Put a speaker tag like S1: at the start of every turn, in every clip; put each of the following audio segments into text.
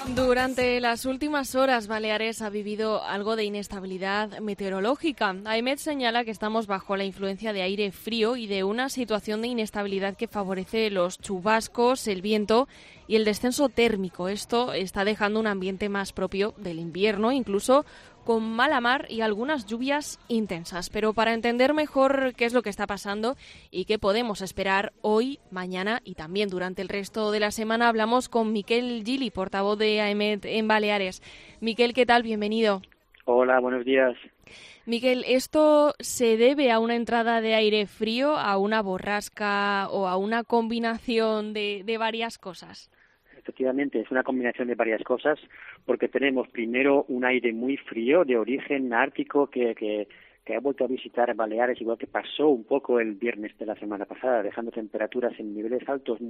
S1: Durante las últimas horas, Baleares ha vivido algo de inestabilidad meteorológica. AEMET señala que estamos bajo la influencia de aire frío y de una situación de inestabilidad que favorece los chubascos, el viento y el descenso térmico. Esto está dejando un ambiente más propio del invierno, incluso con mala mar y algunas lluvias intensas. Pero para entender mejor qué es lo que está pasando y qué podemos esperar hoy, mañana y también durante el resto de la semana, hablamos con Miquel Gili, portavoz de AEMET en Baleares. Miquel, ¿qué tal? Bienvenido.
S2: Hola, buenos días.
S1: Miquel, ¿esto se debe a una entrada de aire frío, a una borrasca o a una combinación de varias cosas?
S2: Efectivamente, es una combinación de varias cosas, porque tenemos primero un aire muy frío de origen ártico que ha vuelto a visitar Baleares, igual que pasó un poco el viernes de la semana pasada, dejando temperaturas en niveles altos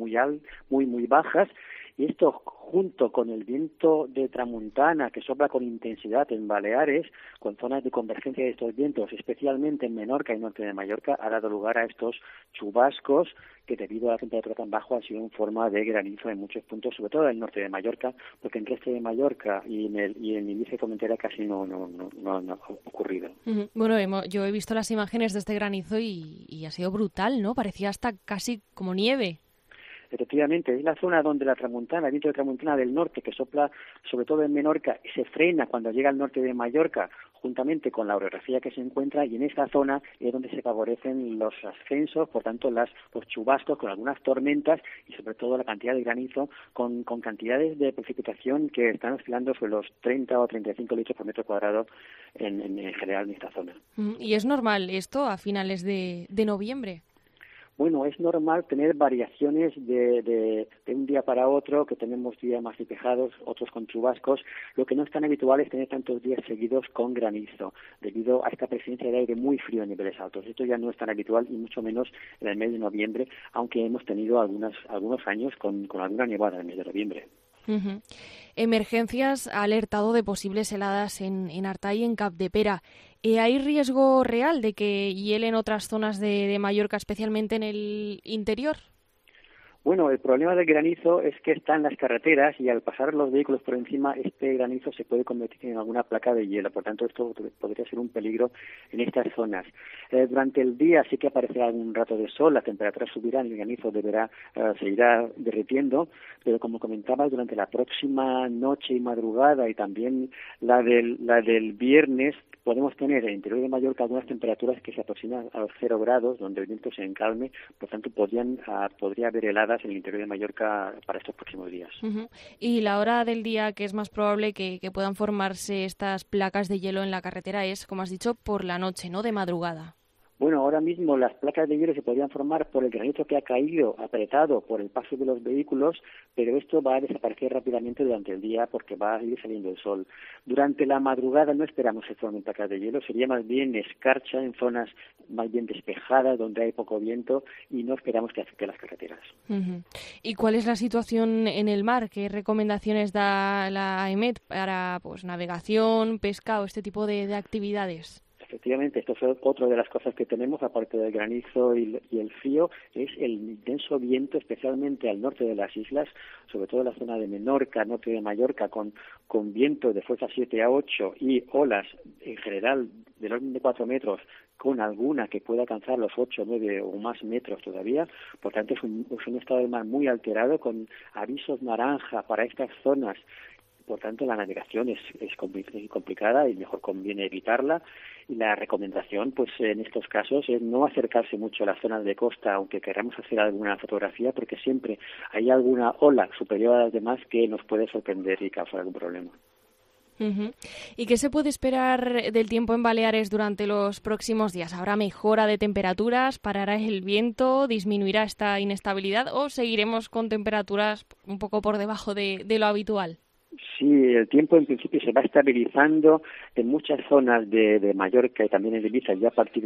S2: muy bajas, y esto junto con el viento de tramuntana que sopla con intensidad en Baleares, con zonas de convergencia de estos vientos, especialmente en Menorca y norte de Mallorca, ha dado lugar a estos chubascos que debido a la temperatura tan baja ha sido en forma de granizo en muchos puntos, sobre todo en el norte de Mallorca, porque en el resto de Mallorca y en el índice de Formentera casi no ha ocurrido.
S1: Bueno, yo he visto las imágenes de este granizo y ha sido brutal, ¿no? Parecía hasta casi como nieve.
S2: Efectivamente, es la zona donde el viento de tramuntana del norte, que sopla sobre todo en Menorca, se frena cuando llega al norte de Mallorca, juntamente con la orografía que se encuentra, y en esa zona es donde se favorecen los ascensos, por tanto los chubascos con algunas tormentas y sobre todo la cantidad de granizo con cantidades de precipitación que están oscilando sobre los 30 o 35 litros por metro cuadrado en general en esta zona.
S1: ¿Y es normal esto a finales de noviembre?
S2: Bueno, es normal tener variaciones de un día para otro, que tenemos días más despejados, otros con chubascos. Lo que no es tan habitual es tener tantos días seguidos con granizo, debido a esta presencia de aire muy frío en niveles altos. Esto ya no es tan habitual y mucho menos en el mes de noviembre, aunque hemos tenido algunos años con alguna nevada en el mes de noviembre.
S1: Uh-huh. Emergencias ha alertado de posibles heladas en Artay y en Capdepera. ¿Hay riesgo real de que hielen otras zonas de Mallorca, especialmente en el interior?
S2: Bueno, el problema del granizo es que está en las carreteras y al pasar los vehículos por encima, este granizo se puede convertir en alguna placa de hielo. Por tanto, esto podría ser un peligro en estas zonas. Durante el día sí que aparecerá algún rato de sol, las temperaturas subirán y el granizo se irá derritiendo, pero como comentaba, durante la próxima noche y madrugada y también la del viernes, podemos tener en el interior de Mallorca algunas temperaturas que se aproximan a los 0 grados, donde el viento se encalme, por tanto podría haber heladas en el interior de Mallorca para estos próximos días.
S1: Uh-huh. ¿Y la hora del día que es más probable que puedan formarse estas placas de hielo en la carretera es, como has dicho, por la noche, ¿no? De madrugada.
S2: Bueno, ahora mismo las placas de hielo se podrían formar por el granizo que ha caído apretado por el paso de los vehículos, pero esto va a desaparecer rápidamente durante el día porque va a ir saliendo el sol. Durante la madrugada no esperamos que formen placas de hielo, sería más bien escarcha en zonas más bien despejadas donde hay poco viento y no esperamos que afecte las carreteras.
S1: Uh-huh. ¿Y cuál es la situación en el mar? ¿Qué recomendaciones da la AEMET para navegación, pesca o este tipo de actividades?
S2: Efectivamente, esto es otra de las cosas que tenemos, aparte del granizo y el frío, es el intenso viento, especialmente al norte de las islas, sobre todo en la zona de Menorca, norte de Mallorca, con viento de fuerza 7 a 8 y olas en general del orden de 4 metros, con alguna que pueda alcanzar los 8, 9 o más metros todavía. Por tanto, es un estado del mar muy alterado, con avisos naranja para estas zonas. Por tanto, la navegación es complicada y mejor conviene evitarla. Y la recomendación, pues en estos casos, es no acercarse mucho a las zonas de costa, aunque queramos hacer alguna fotografía, porque siempre hay alguna ola superior a las demás que nos puede sorprender y causar algún problema.
S1: Uh-huh. ¿Y qué se puede esperar del tiempo en Baleares durante los próximos días? ¿Habrá mejora de temperaturas? ¿Parará el viento? ¿Disminuirá esta inestabilidad? ¿O seguiremos con temperaturas un poco por debajo de lo habitual?
S2: Sí, el tiempo en principio se va estabilizando en muchas zonas de Mallorca y también en Ibiza ya a partir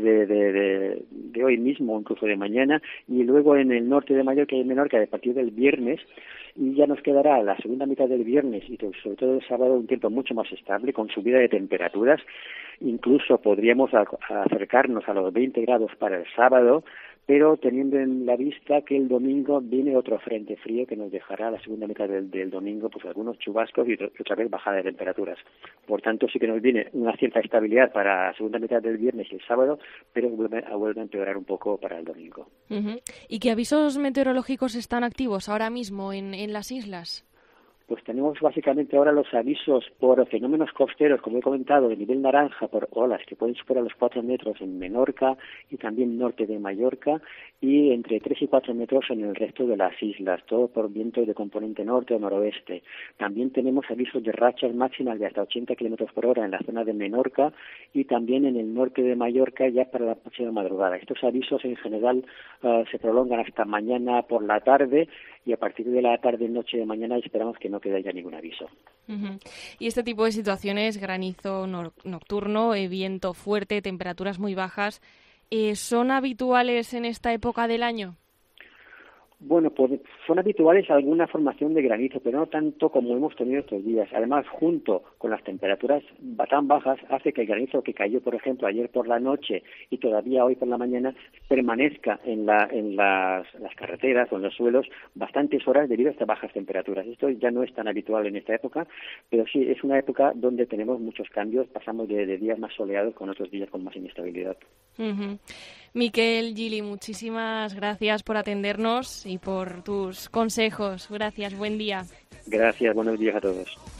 S2: de hoy mismo, incluso de mañana, y luego en el norte de Mallorca y en Menorca a partir del viernes, y ya nos quedará la segunda mitad del viernes y sobre todo el sábado un tiempo mucho más estable con subida de temperaturas. Incluso podríamos acercarnos a los 20 grados para el sábado, pero teniendo en la vista que el domingo viene otro frente frío que nos dejará la segunda mitad del domingo pues algunos chubascos y otra vez bajada de temperaturas. Por tanto, sí que nos viene una cierta estabilidad para la segunda mitad del viernes y el sábado, pero vuelve a empeorar un poco para el domingo.
S1: Uh-huh. ¿Y qué avisos meteorológicos están activos ahora mismo en las islas?
S2: Pues tenemos básicamente ahora los avisos por fenómenos costeros, como he comentado, de nivel naranja, por olas que pueden superar los 4 metros en Menorca y también norte de Mallorca, y entre 3 y 4 metros en el resto de las islas, todo por vientos de componente norte o noroeste. También tenemos avisos de rachas máximas de hasta 80 kilómetros por hora en la zona de Menorca y también en el norte de Mallorca ya para la próxima madrugada. Estos avisos en general se prolongan hasta mañana por la tarde, y a partir de la tarde-noche de mañana esperamos que no quede ya ningún aviso.
S1: Uh-huh. Y este tipo de situaciones, granizo nocturno, viento fuerte, temperaturas muy bajas, ¿son habituales en esta época del año?
S2: Bueno, pues son habituales alguna formación de granizo, pero no tanto como hemos tenido estos días. Además, junto con las temperaturas tan bajas, hace que el granizo que cayó, por ejemplo, ayer por la noche y todavía hoy por la mañana, permanezca en las carreteras o en los suelos bastantes horas debido a estas bajas temperaturas. Esto ya no es tan habitual en esta época, pero sí es una época donde tenemos muchos cambios. Pasamos de días más soleados con otros días con más inestabilidad.
S1: Uh-huh. Miquel Gili, muchísimas gracias por atendernos y por tus consejos. Gracias, buen día.
S2: Gracias, buenos días a todos.